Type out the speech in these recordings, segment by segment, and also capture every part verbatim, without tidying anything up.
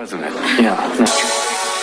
doesn't it? Yeah. No.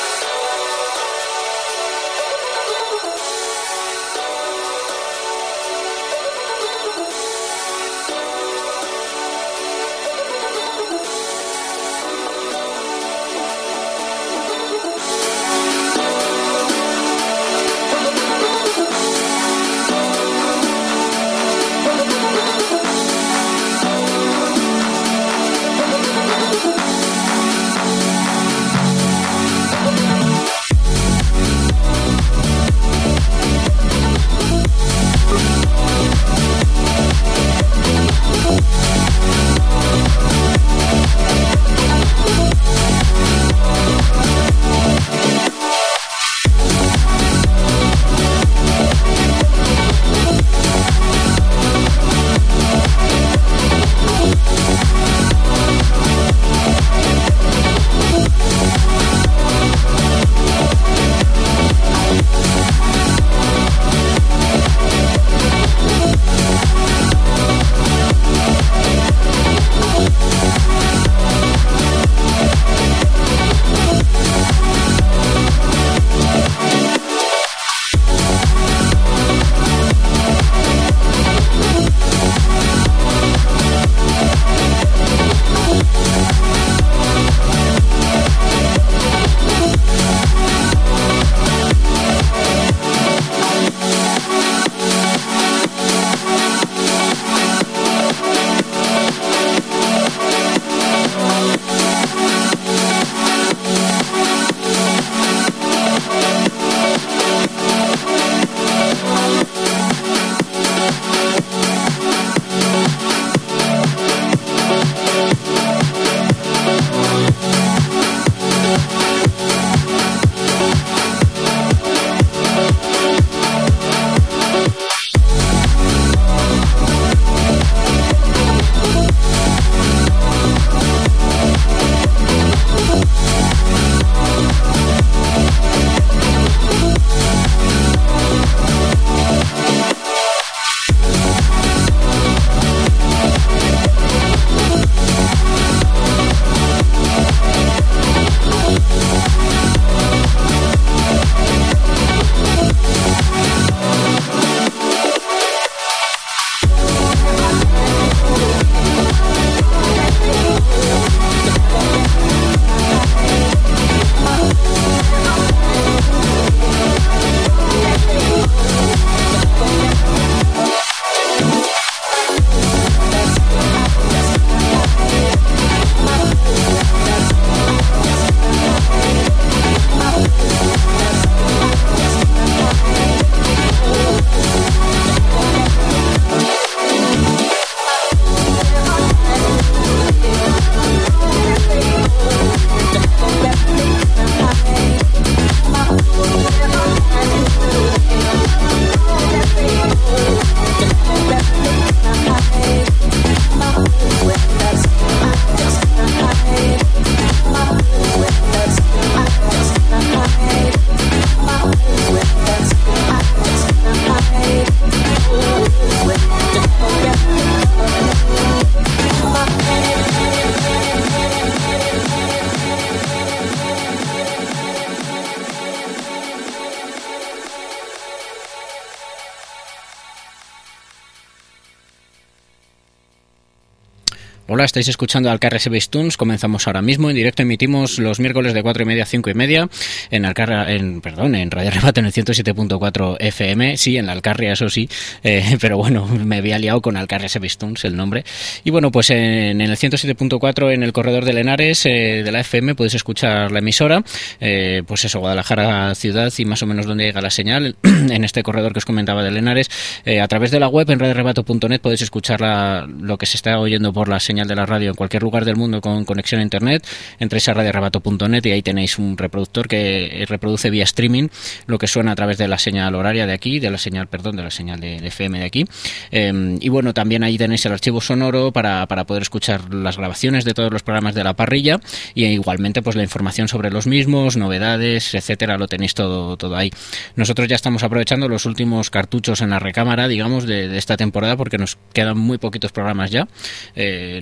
Hola, estáis escuchando Alcarria Service Tunes. Comenzamos ahora mismo en directo. Emitimos los miércoles de cuatro y media a cinco y media en Alcarria, en perdón, en Radio Arrebato en el ciento siete punto cuatro F M. Sí, en la Alcarria, eso sí, eh, pero bueno, me había liado con Alcarria Service Tunes, el nombre. Y bueno, pues en, en el ciento siete punto cuatro en el corredor de Lenares eh, de la F M podéis escuchar la emisora, eh, pues eso, Guadalajara ciudad y más o menos donde llega la señal en este corredor que os comentaba de Lenares. Eh, a través de la web en radio arrebato punto net podéis escuchar la, lo que se está oyendo por la señal de la radio en cualquier lugar del mundo con conexión a internet. Entréis a radio arrebato punto net y ahí tenéis un reproductor que reproduce vía streaming lo que suena a través de la señal horaria de aquí, de la señal, perdón, de la señal de, de F M de aquí. Eh, y bueno, también ahí tenéis el archivo sonoro para, para poder escuchar las grabaciones de todos los programas de la parrilla y igualmente pues la información sobre los mismos, novedades, etcétera, lo tenéis todo, todo ahí. Nosotros ya estamos aprovechando los últimos cartuchos en la recámara, digamos, de, de esta temporada porque nos quedan muy poquitos programas ya. Eh,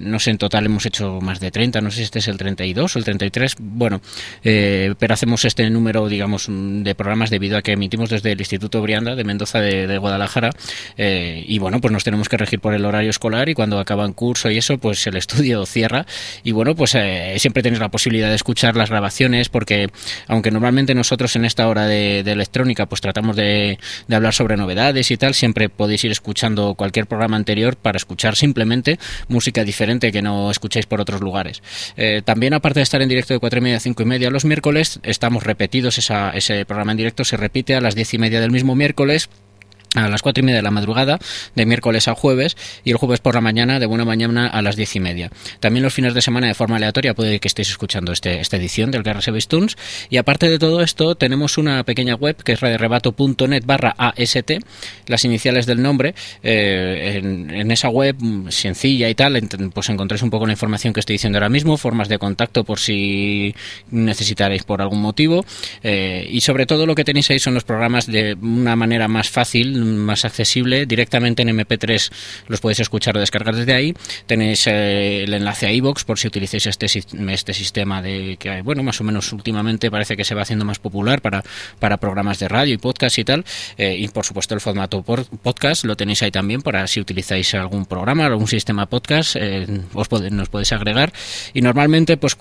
no sé, en total hemos hecho más de treinta, no sé si este es el treinta y dos o el treinta y tres, bueno, eh, pero hacemos este número, digamos, de programas debido a que emitimos desde el Instituto Brianda de Mendoza de, de Guadalajara, eh, y bueno, pues nos tenemos que regir por el horario escolar, y cuando acaban curso y eso, pues el estudio cierra, y bueno, pues eh, siempre tenéis la posibilidad de escuchar las grabaciones, porque aunque normalmente nosotros en esta hora de, de electrónica pues tratamos de, de hablar sobre novedades y tal, siempre podéis ir escuchando cualquier programa anterior para escuchar simplemente música diferente que no escucháis por otros lugares. Eh, también, aparte de estar en directo de cuatro y media a cinco y media los miércoles, estamos repetidos, esa, ese programa en directo se repite a las diez y media del mismo miércoles, a las cuatro y media de la madrugada, de miércoles a jueves, y el jueves por la mañana, de buena mañana, a las diez y media. También los fines de semana, de forma aleatoria, puede que estéis escuchando este, esta edición del K R S Bestunes. Y aparte de todo esto, tenemos una pequeña web que es radiorebato.net barra AST, las iniciales del nombre. Eh, en, en esa web, sencilla y tal, pues encontréis un poco la información que estoy diciendo ahora mismo, formas de contacto por si necesitaréis por algún motivo, eh, y sobre todo lo que tenéis ahí son los programas de una manera más fácil, más accesible, directamente en eme pe tres los podéis escuchar o descargar desde ahí. Tenéis eh, el enlace a iVoox por si utilizáis este, este sistema de que, bueno, más o menos últimamente parece que se va haciendo más popular para, para programas de radio y podcast y tal, eh, y por supuesto el formato por podcast lo tenéis ahí también para si utilizáis algún programa, algún sistema podcast, eh, os pode, nos podéis agregar. Y normalmente pues,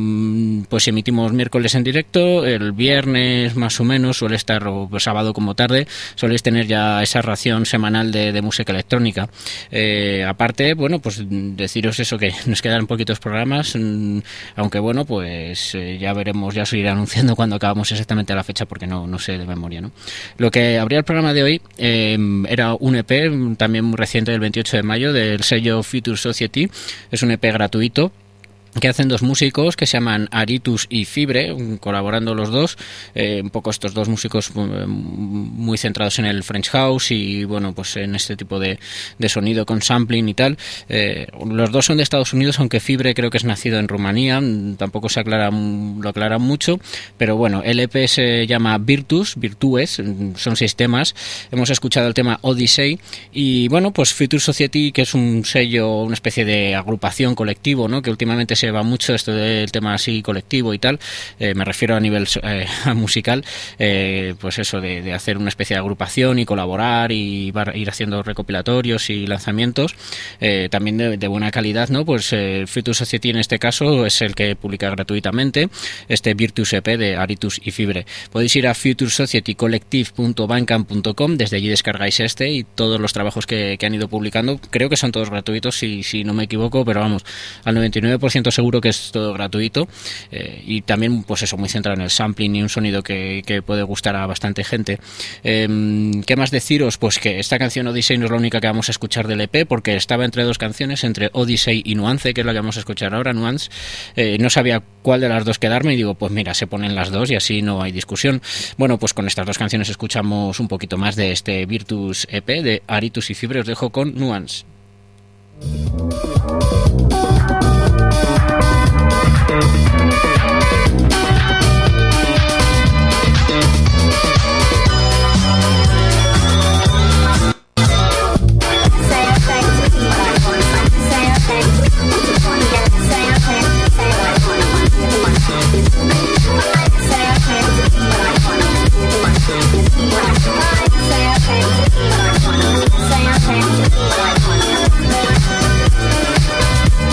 pues emitimos miércoles en directo, el viernes más o menos suele estar, o sábado como tarde, soléis tener ya esa ración semanal de, de música electrónica. Eh, aparte, bueno, pues deciros eso, que nos quedan poquitos programas, mmm, aunque bueno, pues eh, ya veremos, ya os iré anunciando cuando acabamos exactamente la fecha, porque no, no sé de memoria, ¿no? Lo que abría el programa de hoy eh, era un E P, también muy reciente, del veintiocho de mayo, del sello Future Society. Es un E P gratuito que hacen dos músicos que se llaman Aritus y Fibre, colaborando los dos, eh, un poco estos dos músicos muy centrados en el French House y bueno, pues en este tipo de, de sonido con sampling y tal. Eh, los dos son de Estados Unidos, aunque Fibre creo que es nacido en Rumanía, tampoco se aclara, lo aclaran mucho, pero bueno, el E P se llama Virtus, Virtues, son seis temas. Hemos escuchado el tema Odyssey y bueno, pues Future Society, que es un sello, una especie de agrupación colectivo, ¿no?, que últimamente se va mucho esto del tema así colectivo y tal, eh, me refiero a nivel eh, musical, eh, pues eso de, de hacer una especie de agrupación y colaborar y ir haciendo recopilatorios y lanzamientos, eh, también de, de buena calidad, ¿no? Pues eh, Future Society en este caso es el que publica gratuitamente este Virtus E P de Aritus y Fibre. Podéis ir a future society collective punto bandcamp punto com, desde allí descargáis este y todos los trabajos que, que han ido publicando, creo que son todos gratuitos si, si no me equivoco, pero vamos, al noventa y nueve por ciento seguro que es todo gratuito, eh, y también pues eso, muy centrado en el sampling y un sonido que, que puede gustar a bastante gente. Eh, ¿qué más deciros? Pues que esta canción Odyssey no es la única que vamos a escuchar del E P, porque estaba entre dos canciones, entre Odyssey y Nuance, que es la que vamos a escuchar ahora, Nuance. Eh, no sabía cuál de las dos quedarme y digo, pues mira, se ponen las dos y así no hay discusión. Bueno, pues con estas dos canciones escuchamos un poquito más de este Virtus E P de Aritus y Fibre. Os dejo con Nuance. Say okay,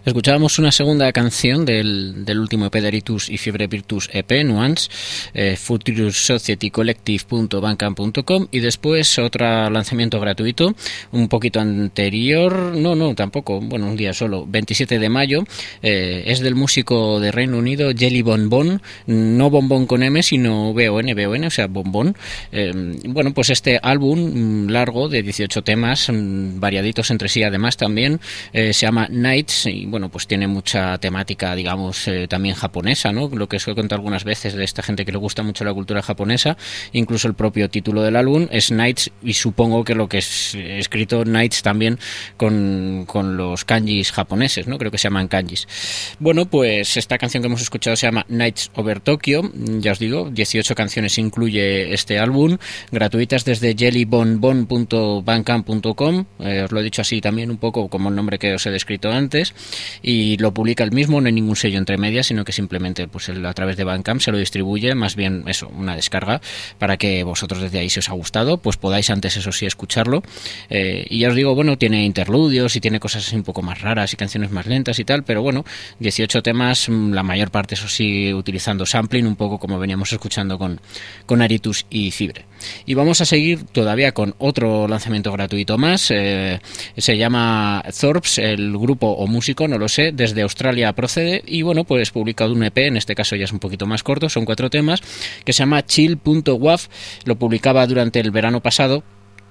Escuchábamos una segunda canción del, del último E P de Aritus y Fiebre Virtus E P, Nuance, eh, future society collective punto bandcamp punto com, y después otro lanzamiento gratuito, un poquito anterior, no, no, tampoco, bueno, un día solo, veintisiete de mayo, eh, es del músico de Reino Unido, Jelly Bon Bon, no bombón con M, sino B O N, B O N, o sea, bombón. Eh, bueno, pues este álbum largo de dieciocho temas, variaditos entre sí además también, eh, se llama Nights, y bueno, pues tiene mucha temática, digamos, eh, también japonesa, ¿no? Lo que os he contado algunas veces de esta gente que le gusta mucho la cultura japonesa, incluso el propio título del álbum es Nights, y supongo que lo que es escrito Nights también con, con los kanjis japoneses, ¿no? Creo que se llaman kanjis. Bueno, pues esta canción que hemos escuchado se llama Nights Over Tokyo, ya os digo, dieciocho canciones incluye este álbum, gratuitas desde jellybonbon punto bandcamp punto com, eh, os lo he dicho así también un poco como el nombre que os he descrito antes, y lo publica el mismo, no hay ningún sello entre medias, sino que simplemente pues él, a través de Bandcamp se lo distribuye, más bien eso, una descarga, para que vosotros desde ahí, si os ha gustado, pues podáis antes eso sí escucharlo, eh, y ya os digo, bueno, tiene interludios y tiene cosas así un poco más raras y canciones más lentas y tal, pero bueno, dieciocho temas, la mayor parte eso sí utilizando sampling, un poco como veníamos escuchando con, con Aritus y Fibre. Y vamos a seguir todavía con otro lanzamiento gratuito más, eh, se llama Thorps, el grupo o músico, no lo sé, desde Australia procede, y bueno, pues publicado un E P, en este caso ya es un poquito más corto, son cuatro temas, que se llama chill punto waf, lo publicaba durante el verano pasado,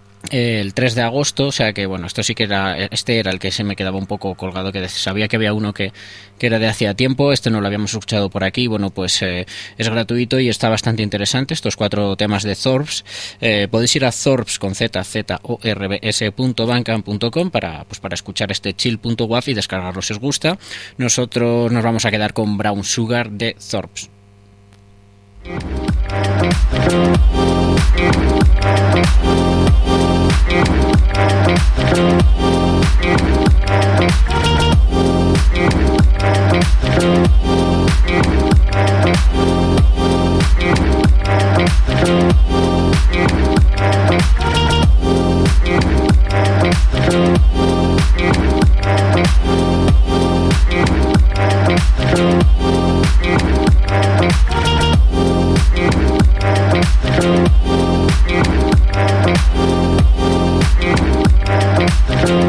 el tres de agosto, o sea que bueno, esto sí que era, este era el que se me quedaba un poco colgado, que sabía que había uno que, que era de hacía tiempo, este no lo habíamos escuchado por aquí, bueno, pues eh, es gratuito y está bastante interesante, estos cuatro temas de Thorps, eh, podéis ir a Thorps con Z, Z O R B S punto bandcamp punto com para, pues para escuchar este chill punto waf y descargarlo si os gusta. Nosotros nos vamos a quedar con Brown Sugar de Thorps. We'll be right back.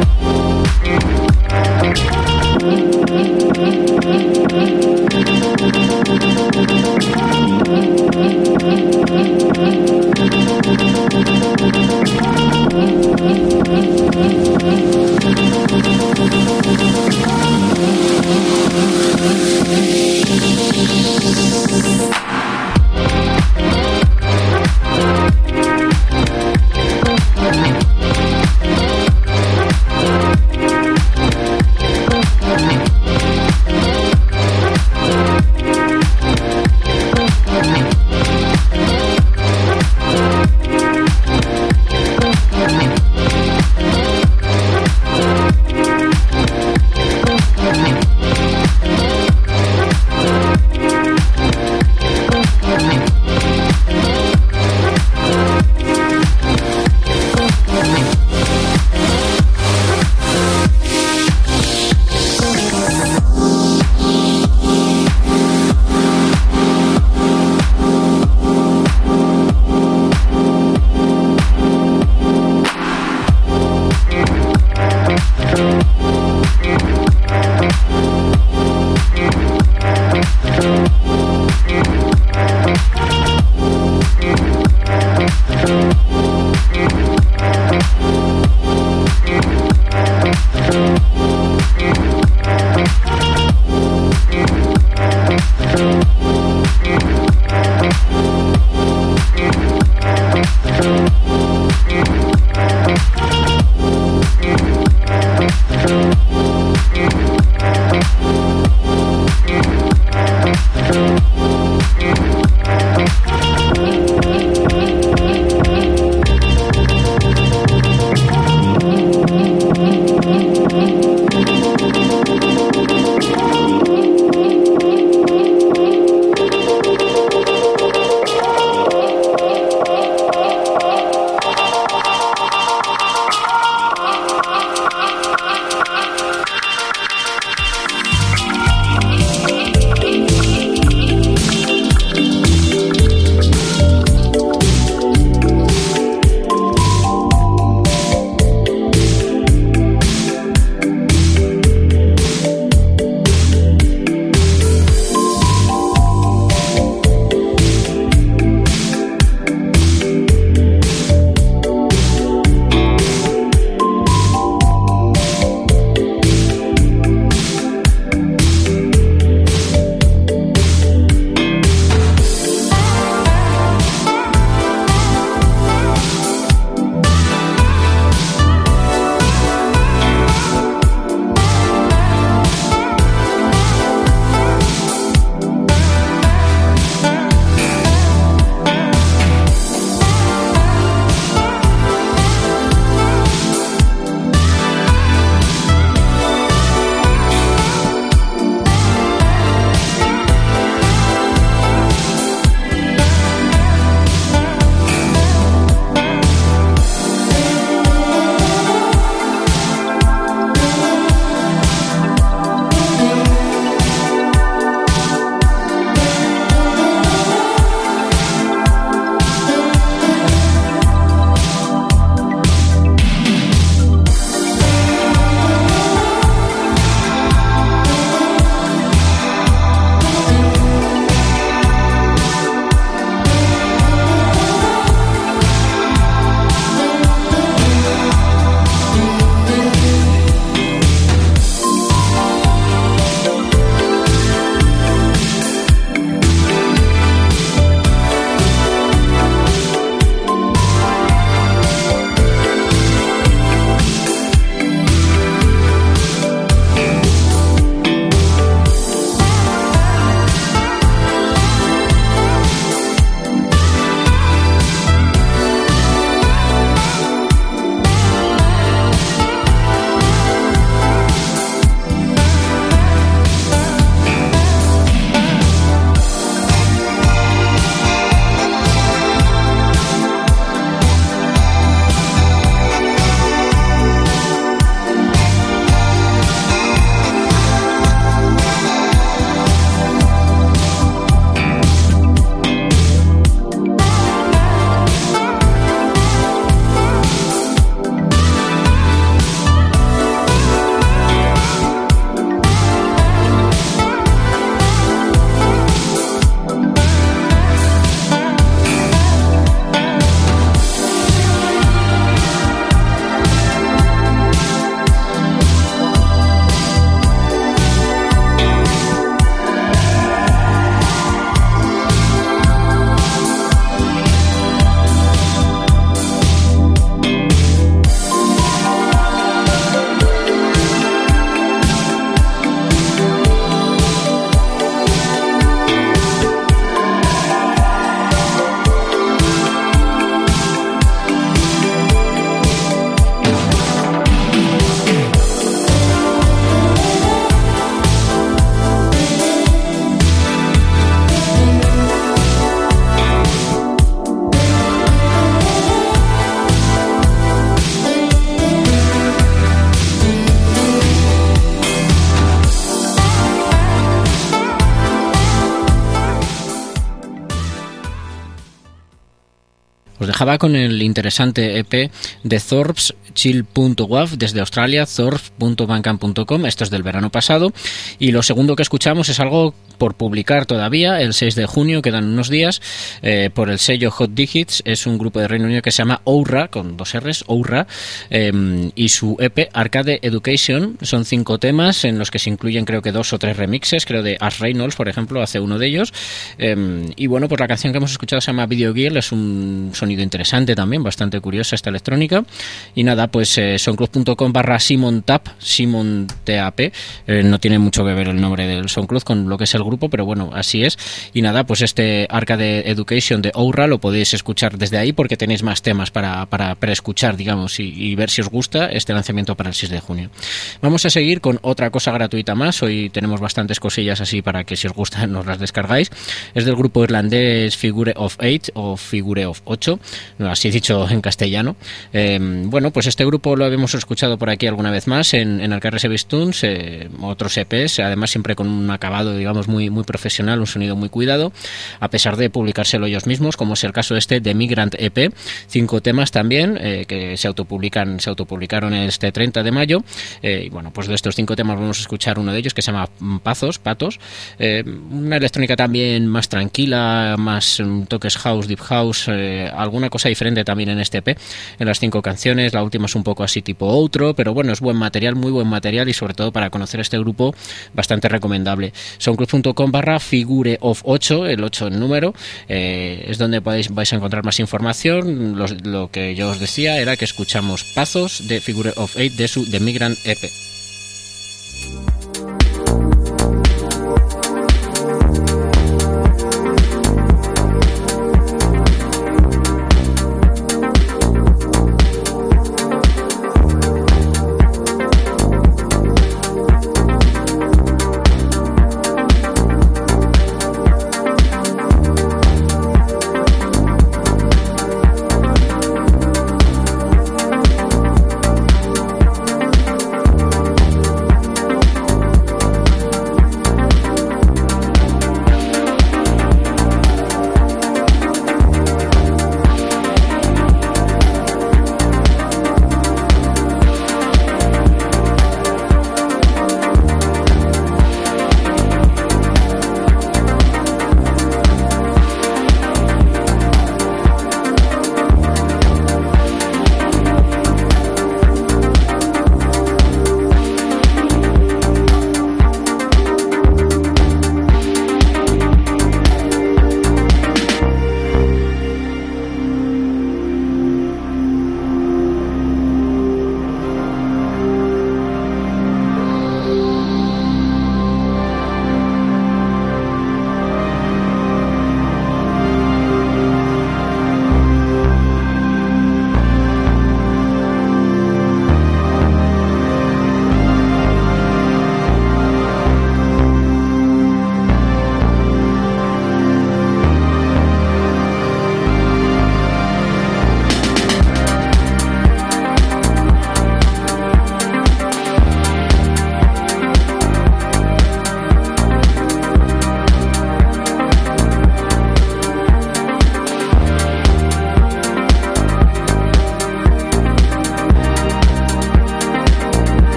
Os dejaba con el interesante E P de Thorps chill punto w a v desde Australia, thorps punto bandcamp punto com. Esto es del verano pasado. Y lo segundo que escuchamos es algo por publicar todavía, el seis de junio, quedan unos días, eh, por el sello Hot Digits. Es un grupo de Reino Unido que se llama Oura, con dos R's, Oura, eh, y su E P Arcade Education. Son cinco temas en los que se incluyen creo que dos o tres remixes, creo de Ash Reynolds, por ejemplo, hace uno de ellos. Eh, y bueno, pues la canción que hemos escuchado se llama Video Girl, es un sonido interesante también, bastante curiosa esta electrónica. Y nada, pues eh, soundcloud punto com barra Simon Tap, Simon T A P, eh, no tiene mucho que ver el nombre del SoundCloud con lo que es el grupo, pero bueno, así es. Y nada, pues este Arcade Education de Oura lo podéis escuchar desde ahí porque tenéis más temas para, para preescuchar, digamos, y, y ver si os gusta este lanzamiento para el seis de junio. Vamos a seguir con otra cosa gratuita más. Hoy tenemos bastantes cosillas así para que si os gustan nos las descargáis. Es del grupo irlandés Figure of Eight o Figure of Ocho, así dicho en castellano. Eh, bueno, pues este grupo lo habíamos escuchado por aquí alguna vez más en, en Alcarre Sevistunes, eh, otros E Pes, además siempre con un acabado, digamos, muy, muy profesional, un sonido muy cuidado, a pesar de publicárselo ellos mismos, como es el caso este de Migrant E P, cinco temas también, eh, que se autopublican, se autopublicaron este treinta de mayo, eh, y bueno, pues de estos cinco temas vamos a escuchar uno de ellos que se llama Pazos, Patos, eh, una electrónica también más tranquila, más um, toques house, deep house, eh, alguna cosa diferente también en este E P, en las cinco canciones. La última es un poco así tipo outro, pero bueno, es buen material, muy buen material, y sobre todo para conocer este grupo bastante recomendable. soundcloud punto com barra Figure of ocho, el ocho en número, eh, es donde podéis, vais a encontrar más información. Lo, lo que yo os decía era que escuchamos Pazos de Figure of Eight de su The Migrant E P.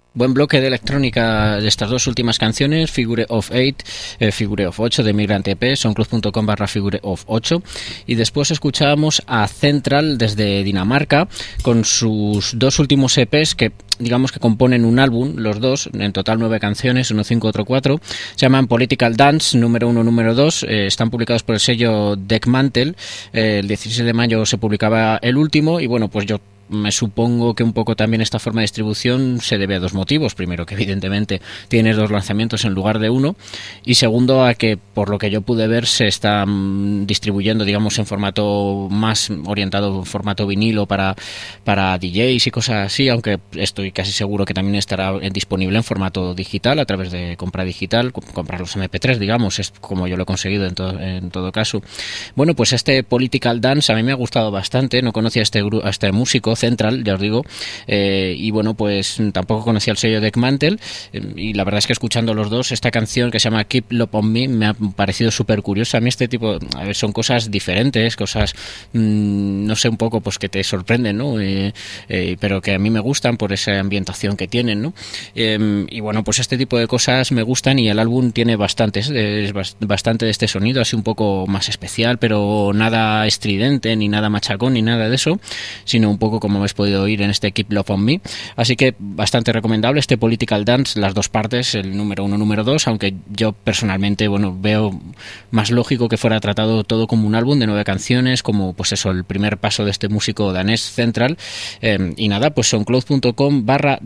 Buen bloque de electrónica de estas dos últimas canciones, Figure of Eight, eh, Figure of ocho de Migrant E P, soundcloud.com barra Figure of ocho, y después escuchábamos a Central desde Dinamarca con sus dos últimos E Pes que digamos que componen un álbum, los dos, en total nueve canciones, uno cinco, otro cuatro, se llaman Political Dance, número uno, número dos, eh, están publicados por el sello Deckmantel, eh, el dieciséis de mayo se publicaba el último, y bueno, pues yo me supongo que un poco también esta forma de distribución se debe a dos motivos. Primero, que evidentemente tienes dos lanzamientos en lugar de uno, y segundo, a que por lo que yo pude ver se está mmm, distribuyendo, digamos, en formato más orientado, en formato vinilo para, para D Js y cosas así, aunque estoy casi seguro que también estará disponible en formato digital a través de compra digital, comprar los eme pe tres, digamos, es como yo lo he conseguido en, to- en todo caso. Bueno, pues este Political Dance a mí me ha gustado bastante, no conocía a este, gru- a este músico Central, ya os digo, eh, y bueno, pues tampoco conocía el sello Deckmantel, eh, y la verdad es que escuchando los dos, esta canción que se llama Keep Love on Me me ha parecido súper curiosa. A mí este tipo, a ver, son cosas diferentes, cosas, mmm, no sé, un poco pues que te sorprenden, ¿no? Eh, eh, pero que a mí me gustan por esa ambientación que tienen, ¿no? Eh, y bueno, pues este tipo de cosas me gustan, y el álbum tiene bastantes, es bastante de este sonido, así un poco más especial, pero nada estridente, ni nada machacón, ni nada de eso, sino un poco como habéis podido oír en este Keep Love on Me. Así que bastante recomendable este Political Dance, las dos partes, el número uno, número dos, aunque yo personalmente, bueno, veo más lógico que fuera tratado todo como un álbum de nueve canciones, como pues eso, el primer paso de este músico danés Central. Eh, y nada, pues soundcloud.com barra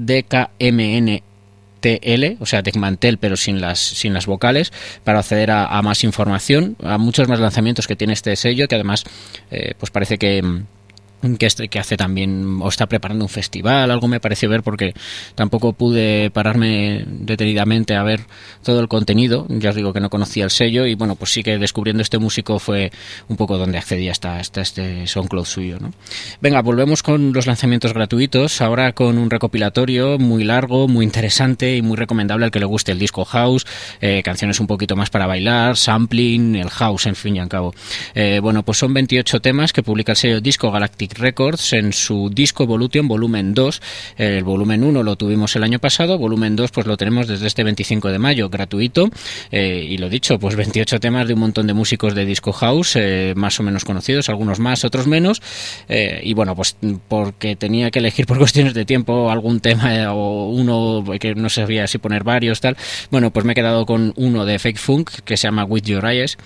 DKMN T L, o sea, Deckmantel, pero sin las sin las vocales, para acceder a, a más información, a muchos más lanzamientos que tiene este sello, que además eh, pues parece que que, este, que hace también, o está preparando un festival, algo me pareció ver, porque tampoco pude pararme detenidamente a ver todo el contenido. Ya os digo que no conocía el sello, y bueno, pues sí que descubriendo este músico fue un poco donde accedí hasta, hasta este SoundCloud suyo, ¿no? Venga, volvemos con los lanzamientos gratuitos, ahora con un recopilatorio muy largo, muy interesante y muy recomendable al que le guste el disco house, eh, canciones un poquito más para bailar, sampling, el house, en fin y al cabo. Eh, bueno, pues son veintiocho temas que publica el sello Disco Galactic Records en su Disco Evolution volumen dos. El volumen uno lo tuvimos el año pasado, volumen dos pues lo tenemos desde este veinticinco de mayo, gratuito, eh, y lo dicho, pues veintiocho temas de un montón de músicos de disco house, eh, más o menos conocidos, algunos más, otros menos, eh, y bueno, pues porque tenía que elegir por cuestiones de tiempo algún tema, eh, o uno que no sabía si poner varios, tal, bueno, pues me he quedado con uno de Fake Funk que se llama With Your Eyes,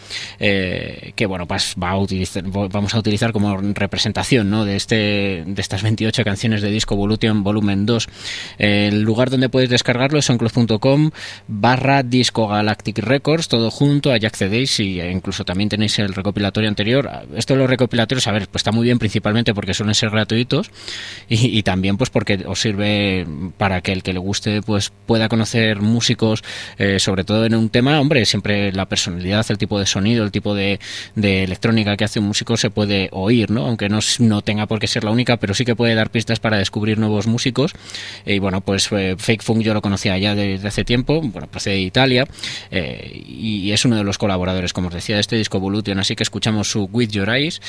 eh, que bueno, pues va a utilizar, vamos a utilizar como representación, ¿no?, de este de estas veintiocho canciones de Disco Evolution volumen dos. El lugar donde podéis descargarlo es soundcloud.com barra Disco Galactic Records, todo junto, allá accedéis, y incluso también tenéis el recopilatorio anterior. Esto de los recopilatorios, a ver, pues está muy bien, principalmente porque suelen ser gratuitos, y, y también pues porque os sirve para que el que le guste pues pueda conocer músicos, eh, sobre todo en un tema, hombre, siempre la personalidad, el tipo de sonido, el tipo de, de electrónica que hace un músico se puede oír, ¿no?, aunque no, no tenga por qué ser la única, pero sí que puede dar pistas para descubrir nuevos músicos. Y bueno, pues eh, Fake Funk yo lo conocía ya desde hace tiempo, bueno, procede de Italia, eh, y es uno de los colaboradores, como os decía, de este Disco Evolution, así que escuchamos su With Your Eyes,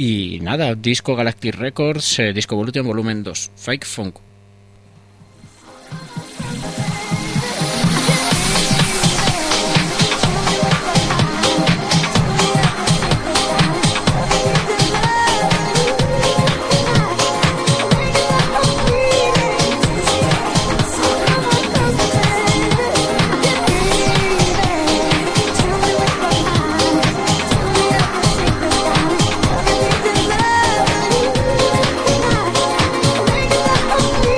y nada, Disco Galactic Records, eh, Disco Evolution volumen dos, Fake Funk. Oh,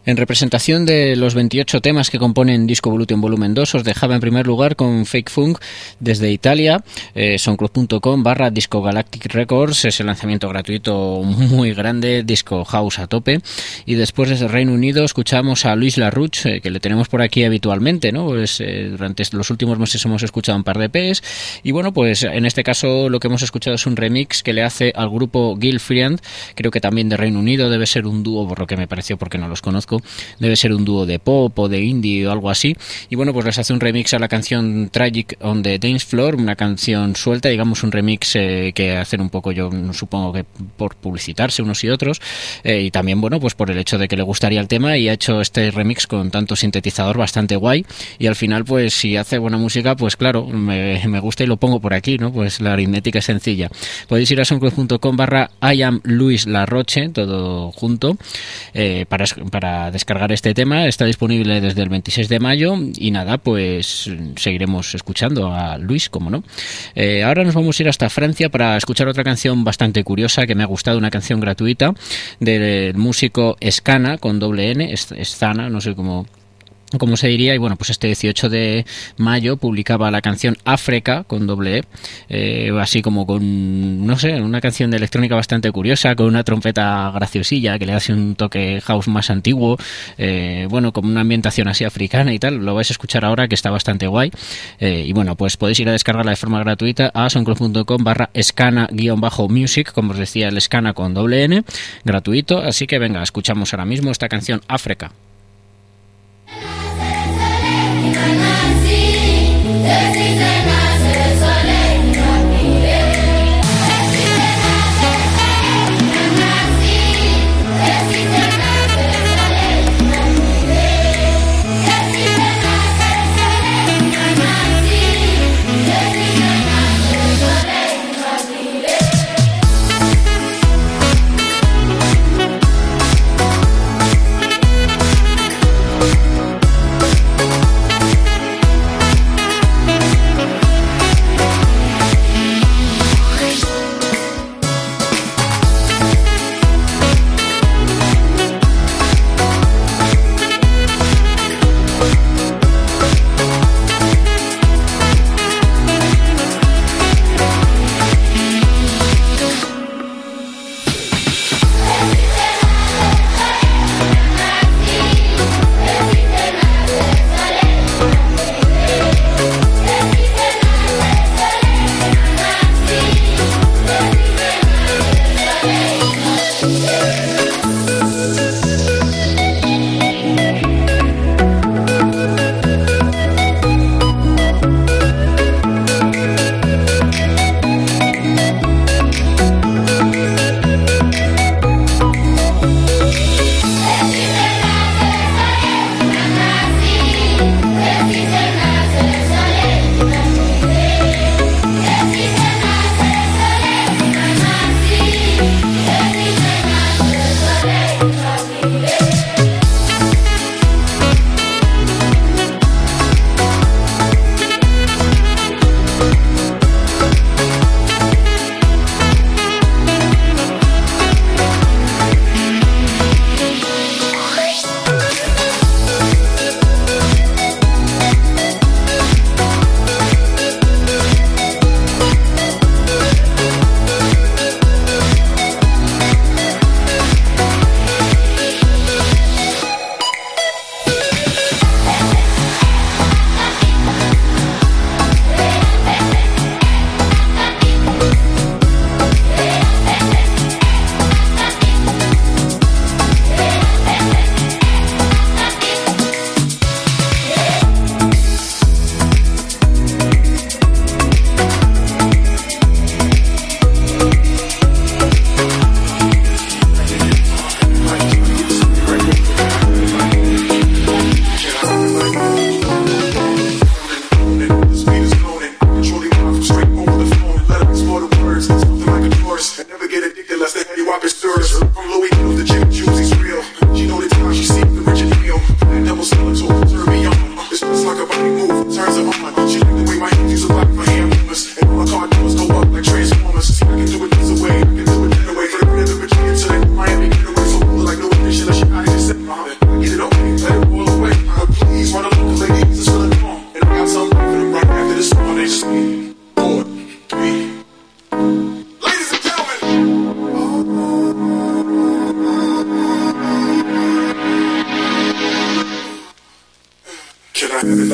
En representación de los veintiocho temas que componen Disco Evolution Volumen dos, os dejaba en primer lugar con Fake Funk desde Italia, eh, soundcloud punto com barra Disco Galactic Records, es el lanzamiento gratuito muy grande, Disco House a tope. Y después desde Reino Unido escuchamos a Luis LaRouche, eh, que le tenemos por aquí habitualmente, ¿no? Pues, eh, durante los últimos meses hemos escuchado un par de E Pes, y bueno, pues en este caso lo que hemos escuchado es un remix que le hace al grupo Gilfriend, creo que también de Reino Unido, debe ser un dúo, por lo que me pareció, porque no los conozco. Debe ser un dúo de pop o de indie o algo así, y bueno, pues les hace un remix a la canción Tragic on the Dance Floor, una canción suelta, digamos un remix eh, que hacen un poco, yo supongo que por publicitarse unos y otros, eh, y también bueno, pues por el hecho de que le gustaría el tema, y ha hecho este remix con tanto sintetizador bastante guay, y al final pues si hace buena música, pues claro, me, me gusta y lo pongo por aquí, ¿no? Pues la aritmética es sencilla. Podéis ir a soundcloud punto com barra I am Luis LaRouche, todo junto, eh, para, para descargar este tema. Está disponible desde el veintiséis de mayo y nada, pues seguiremos escuchando a Luis, como no. Eh, ahora nos vamos a ir hasta Francia para escuchar otra canción bastante curiosa que me ha gustado, una canción gratuita del músico Escana con doble N, Escana, no sé cómo como se diría, y bueno, pues este dieciocho de mayo publicaba la canción África con doble E, eh, así como con, no sé, una canción de electrónica bastante curiosa, con una trompeta graciosilla que le hace un toque house más antiguo, eh, bueno, con una ambientación así africana y tal. Lo vais a escuchar ahora, que está bastante guay, eh, y bueno, pues podéis ir a descargarla de forma gratuita a soundcloud punto com barra escana-music, como os decía, el Escana con doble N, gratuito, así que venga, escuchamos ahora mismo esta canción África.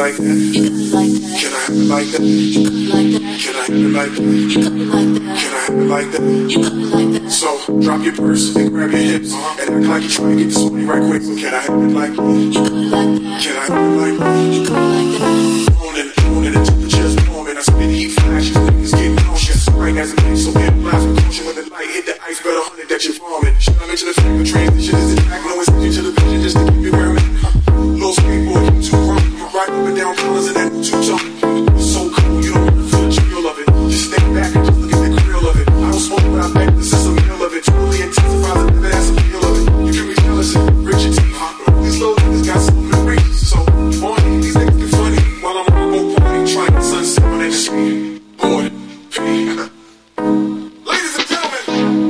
like that? You got it like that. Can I have it like that? You got it like that. Can I have it like that? You got it like that. Can I have it like that? You got it like that. So drop your purse and grab your hips uh-huh. and act like you're trying to get this money right quick. So can I have it like that? You got it like that. Can I have it like that? You got it like that. On and on and the temperature's warm and I spit heat flashes. Niggas getting nauseous. Right as it makes so damn blast with caution when the light hit the ice. Better hundred that you're farming. Should I mention the fact the transition is attack? No extension to the vision just to keep you wearing. Little skateboard, you too wrong. You ride up and down colors and that too tough. It's so cool, you don't want to feel the chill of it. Just stay back and just look at the grill of it. I don't smoke, but I bet this is a meal of it. Truly intensifies it, never has a feel of it. You can be jealous and rich your teeth. These little niggas got so many reasons. So, on these niggas get funny while I'm on a boat party trying to sunset on that street. Boy, pay. Ladies and gentlemen.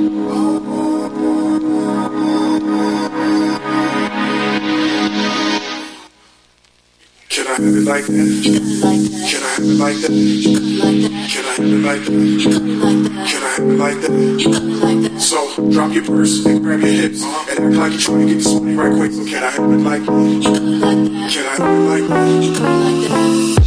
Can I have it like that? You got it like that. Can I have it like that? You got it like that. Can I have it like that? You got it like that. Can I have it like that? You got it like that. So drop your purse and grab your hips uh-huh. and act like you're trying to get this money right quick. So can I have it like that? You got it like that. Can I have it like that? You got it like that.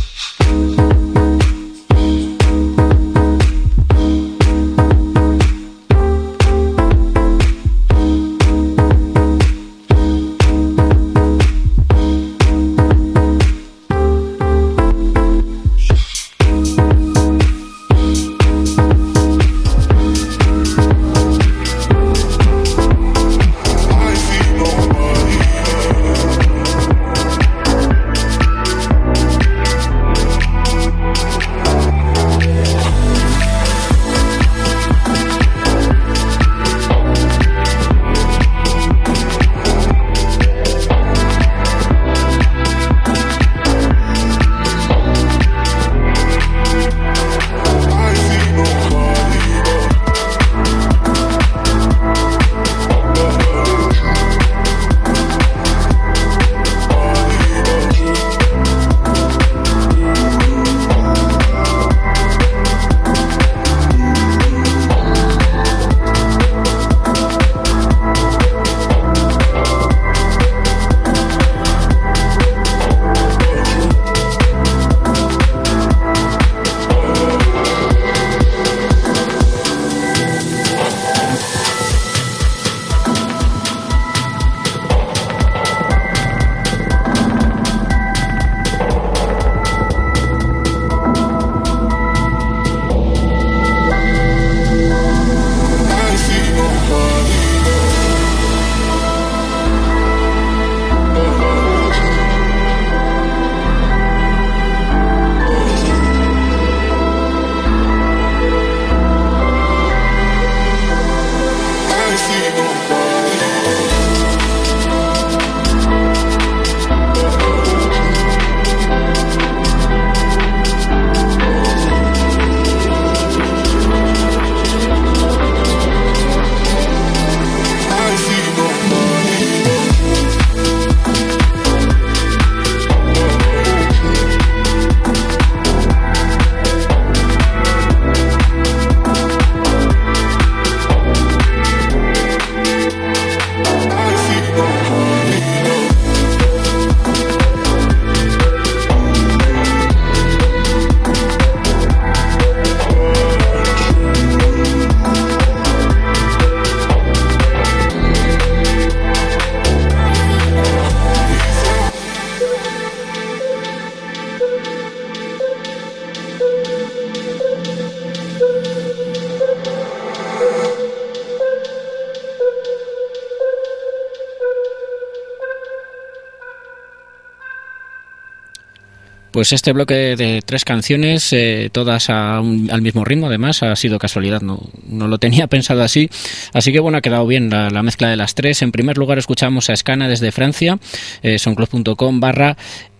Pues este bloque de tres canciones, eh, todas a un, al mismo ritmo, además, ha sido casualidad, no, no lo tenía pensado así. Así que bueno, ha quedado bien la, la mezcla de las tres. En primer lugar escuchamos a Scana desde Francia, eh, soundcloud punto com barra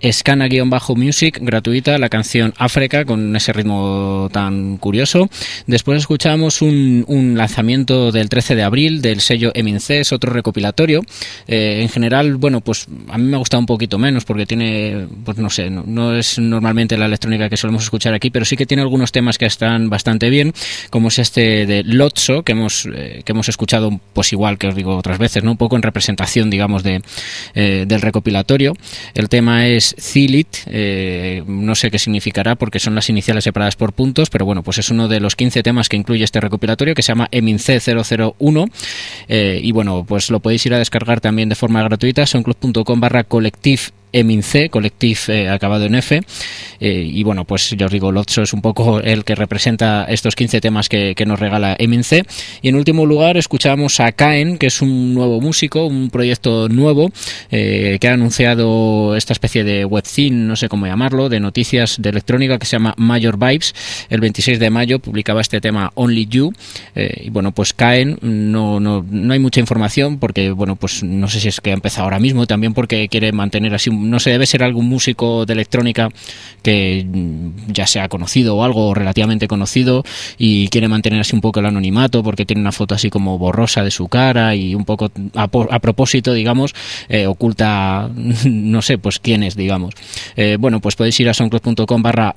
Scana-music, gratuita, la canción África, con ese ritmo tan curioso. Después escuchamos un, un lanzamiento del trece de abril del sello Eminces, otro recopilatorio. Eh, en general, bueno, pues a mí me ha gustado un poquito menos porque tiene, pues no sé, no, no es normalmente la electrónica que solemos escuchar aquí, pero sí que tiene algunos temas que están bastante bien, como es este de Lotso, que hemos eh, que hemos escuchado, pues igual que os digo otras veces, ¿no? Un poco en representación, digamos, de eh, del recopilatorio. El tema es es Zilit, eh, no sé qué significará porque son las iniciales separadas por puntos, pero bueno, pues es uno de los quince temas que incluye este recopilatorio que se llama Emince cero cero uno, eh, y bueno, pues lo podéis ir a descargar también de forma gratuita, soundcloud.com barra colectiv Emince, Collective eh, acabado en F, eh, y bueno, pues ya os digo, Lotso es un poco el que representa estos quince temas que, que nos regala Emince. Y en último lugar escuchamos a Caen, que es un nuevo músico, un proyecto nuevo eh, que ha anunciado esta especie de webzine, no sé cómo llamarlo, de noticias de electrónica que se llama Major Vibes. El veintiséis de mayo publicaba este tema Only You, eh, y bueno, pues Caen, no, no, no hay mucha información porque bueno, pues no sé si es que ha empezado ahora mismo, también porque quiere mantener así un no sé, debe ser algún músico de electrónica que ya sea conocido o algo relativamente conocido y quiere mantener así un poco el anonimato porque tiene una foto así como borrosa de su cara y un poco a, a propósito, digamos, eh, oculta, no sé, pues quién es, digamos. Eh, bueno, pues podéis ir a soundcloud.com barra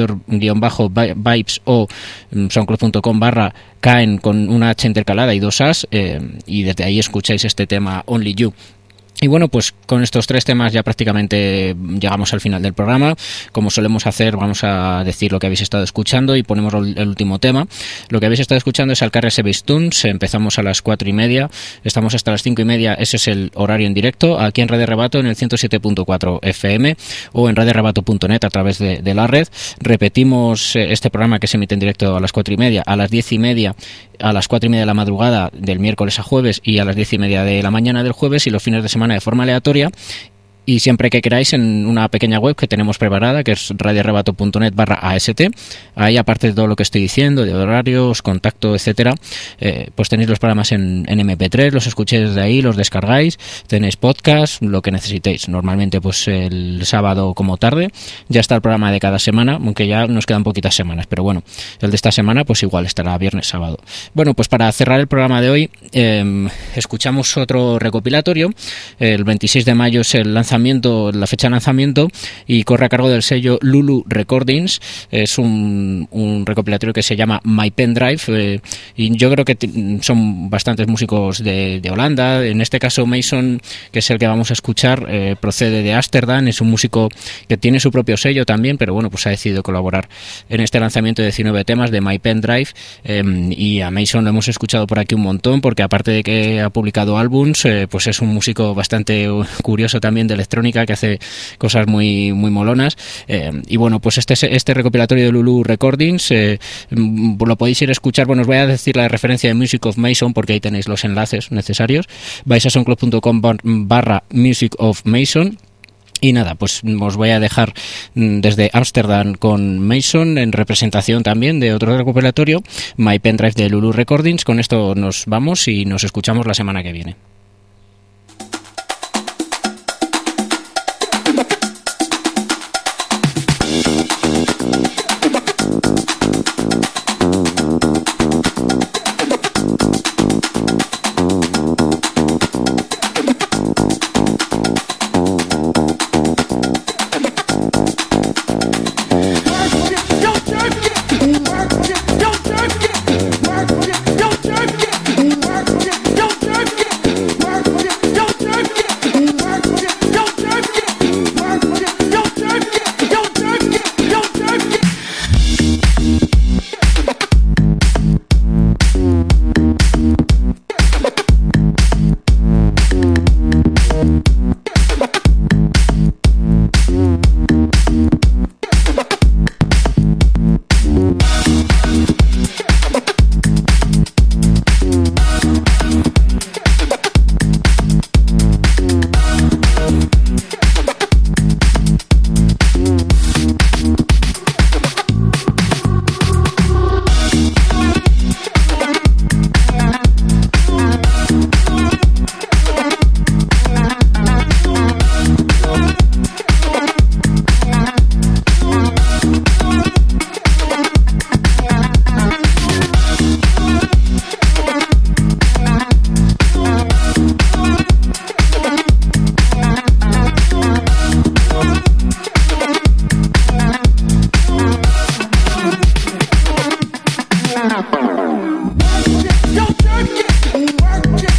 mayor-vibes o soundcloud.com barra caen con una H intercalada y dos As, eh, y desde ahí escucháis este tema Only You. Y bueno, pues con estos tres temas ya prácticamente llegamos al final del programa. Como solemos hacer, vamos a decir lo que habéis estado escuchando y ponemos el último tema. Lo que habéis estado escuchando es Alcarria Sebestuns. Empezamos a las cuatro y media, estamos hasta las cinco y media. Ese es el horario en directo aquí en Radio Rebato en el ciento siete punto cuatro F M o en radio rebato punto net a través de, de la red. Repetimos este programa que se emite en directo a las cuatro y media, a las diez y media, a las cuatro y media de la madrugada del miércoles a jueves y a las diez y media de la mañana del jueves, y los fines de semana de forma aleatoria. Y siempre que queráis en una pequeña web que tenemos preparada, que es radio rebato punto net barra A S T. Ahí, aparte de todo lo que estoy diciendo, de horarios, contacto, etcétera, eh, pues tenéis los programas en, en eme pe tres, los escuchéis desde ahí, los descargáis, tenéis podcast, lo que necesitéis. Normalmente pues el sábado como tarde ya está el programa de cada semana, aunque ya nos quedan poquitas semanas, pero bueno, el de esta semana pues igual estará viernes, sábado. Bueno, pues para cerrar el programa de hoy, eh, escuchamos otro recopilatorio. El veintiséis de mayo es el lanzamiento la fecha de lanzamiento y corre a cargo del sello Lulu Recordings. Es un, un recopilatorio que se llama My Pendrive, eh, y yo creo que t- son bastantes músicos de, de Holanda. En este caso Mason, que es el que vamos a escuchar, eh, procede de Ámsterdam, es un músico que tiene su propio sello también, pero bueno, pues ha decidido colaborar en este lanzamiento de diecinueve temas de My Pendrive, eh, y a Mason lo hemos escuchado por aquí un montón porque aparte de que ha publicado álbums, eh, pues es un músico bastante curioso también de electrónica que hace cosas muy muy molonas, eh, y bueno, pues este este recopilatorio de Lulu Recordings eh, lo podéis ir a escuchar. Bueno, os voy a decir la referencia de Music of Mason porque ahí tenéis los enlaces necesarios. Vais a soundcloud.com barra Music of Mason. Y nada, pues os voy a dejar desde Ámsterdam con Mason en representación también de otro recopilatorio, My Pendrive de Lulu Recordings. Con esto nos vamos y nos escuchamos la semana que viene.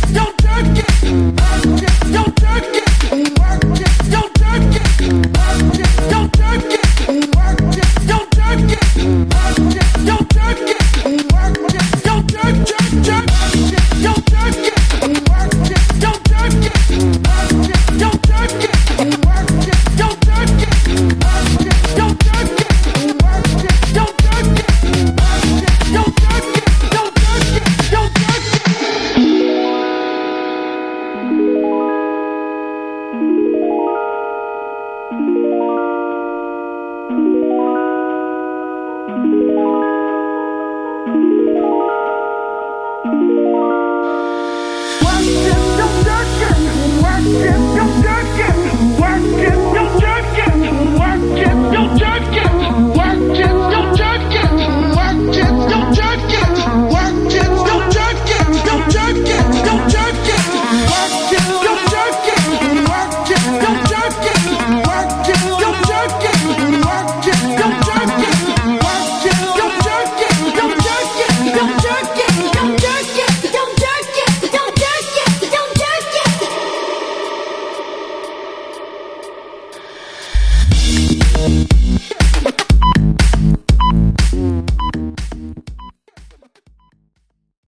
Yo, Siempre